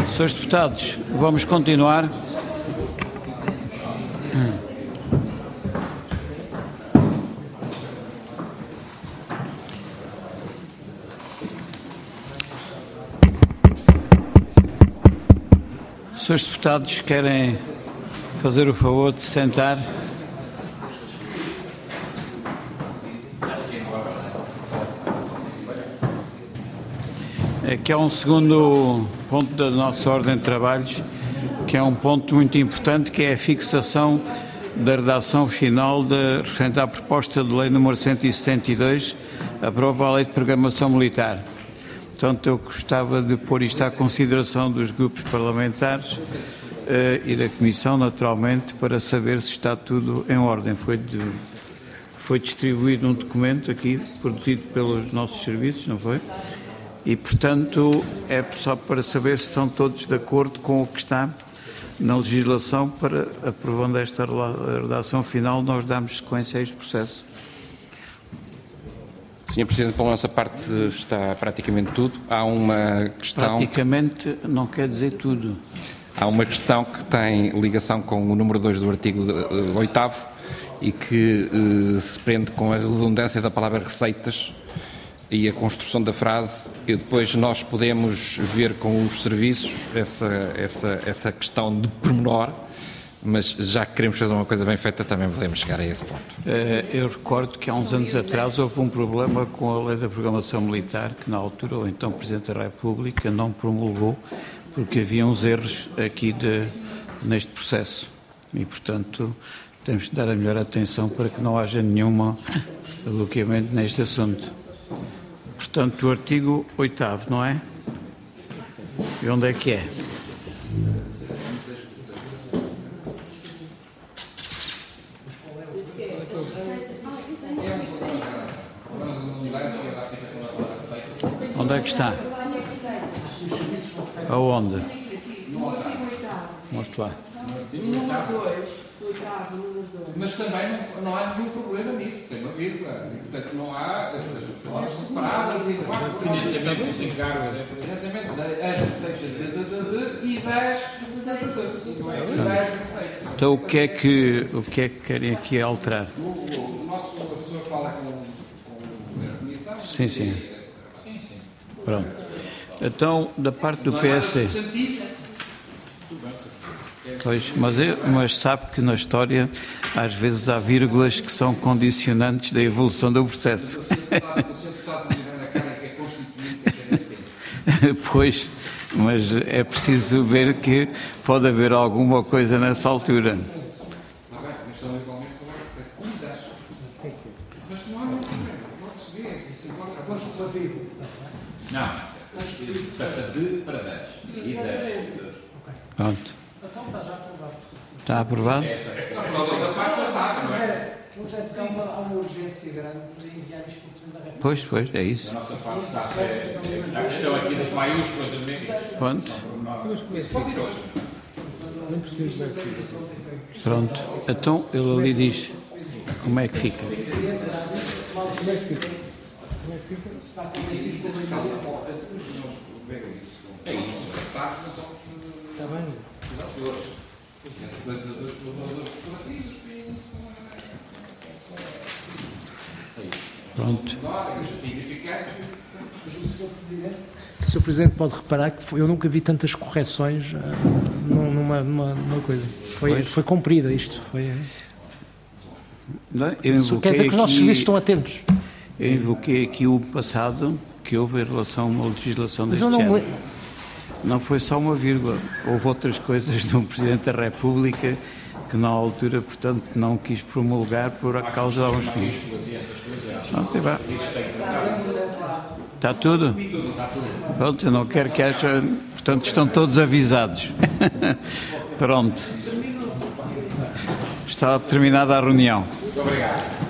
Senhores deputados, vamos continuar. Senhores deputados, querem fazer o favor de sentar? Aqui há um segundo ponto da nossa ordem de trabalhos, que é um ponto muito importante, que é a fixação da redação final referente à proposta de lei número 172, aprova a Lei de Programação Militar. Portanto, eu gostava de pôr isto à consideração dos grupos parlamentares e da Comissão, naturalmente, para saber se está tudo em ordem. Foi distribuído um documento aqui, produzido pelos nossos serviços, não foi? E, portanto, é só para saber se estão todos de acordo com o que está na legislação para, aprovando esta redação final, nós darmos sequência a este processo. Sr. Presidente, pela nossa parte está praticamente tudo. Há uma questão... Praticamente não quer dizer tudo. Há uma questão que tem ligação com o número 2 do artigo 8º e que se prende com a redundância da palavra receitas e a construção da frase, e depois nós podemos ver com os serviços essa questão de pormenor, mas já que queremos fazer uma coisa bem feita, também podemos chegar a esse ponto. Eu recordo que há uns anos atrás houve um problema com a Lei da Programação Militar, que na altura o então Presidente da República não promulgou, porque havia uns erros aqui neste processo. E, portanto, temos de dar a melhor atenção para que não haja nenhum bloqueamento neste assunto. Portanto, o artigo 8º, não é? E onde é que é? Onde é que está? Aonde? Mostre lá. Mas também não há nenhum problema nisso, tem uma vírgula. Portanto, não há as palavras separadas e não há financiamento dos encargos, financiamento das receitas e das receitas. Então, o que é que querem aqui alterar? O nosso assessor fala com a Comissão. Sim. Pronto. Então, da parte do PSD. Pois, mas sabe que na história às vezes há vírgulas que são condicionantes da evolução do processo. Pois, mas é preciso ver que pode haver alguma coisa nessa altura. Não, passa de para 10 e 10. Pronto. Está aprovado? Há uma urgência grande de enviar isto para o Presidente da República. Pois, é isso. A nossa parte está a ser. A questão aqui das maiúsculas das médias. Pronto. Isso pode ir hoje. Pronto. Então, ele ali diz como é que fica. É isso. Deputados não somos. Está bem. Depois dos colaboradores corporativos e isso. Pronto. Sr. Presidente, pode reparar que eu nunca vi tantas correções numa coisa. Foi cumprida isto. Isso quer dizer que os nossos serviços estão atentos. Eu invoquei aqui o passado que houve em relação a uma legislação deste Mas eu género. Não foi só uma vírgula. Houve outras coisas do Presidente da República que na altura, portanto, não quis promulgar por causa de alguns fins. Está tudo? Pronto, eu não quero que haja... Portanto, estão todos avisados. Pronto. Está terminada a reunião. Muito obrigado.